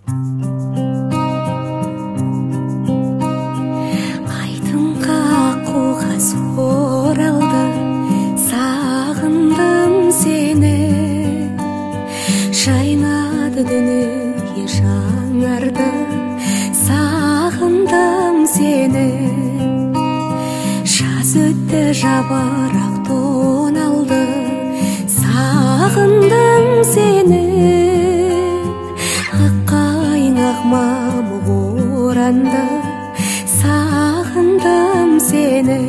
Айдынға қуға зор алды, сағындым сені. Жайнады дүние жаңарды, сағындым сені. Жаз өтті жапырақ тоналды, сағындым сені. Аққайың ақ мамық оранды, сағындым сені.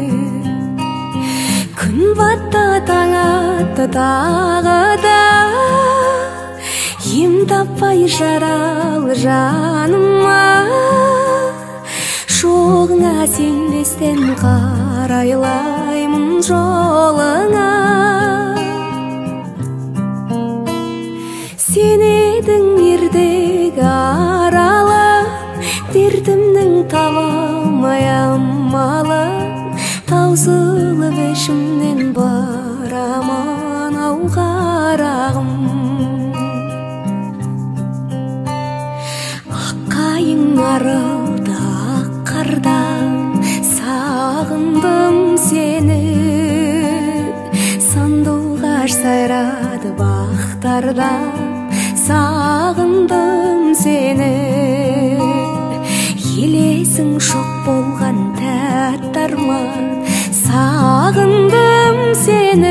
Күн батты таң атты тағы да, ем таппай жаралы жаныма. Жоғыңа сенбестен қарайлаймын жолыңа. Сен едің ертегі аралым, дертімнің таба алмай амалым. Таусылып ішімнен барамын ау қарағым. Аққайың арылды ақ қардан, сағындым сені. Сандуғаш сайрады бақтарда, сағындым сені. Елесің шоқ болған тәтті арман, сағындым сені.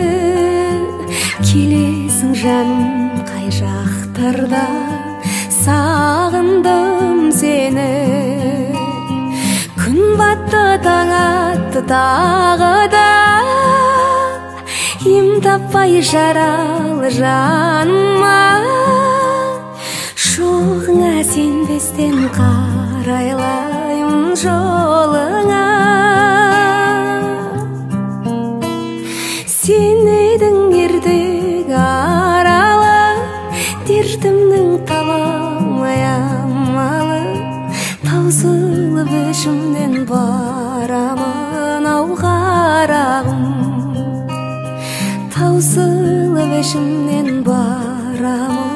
Келесің жаным қай жақтарда, сағындым сені. Күн батты таң атты тағы да, ем таппай жаралы жаныма. Жоғыңа сенбестен қарайлаймын жолыңа. Сен едің ертегі аралым, дертімнің таба алмай амалым. Таусылып ішімнен барамын ау қарағым. Таусылып ішімнен барамын.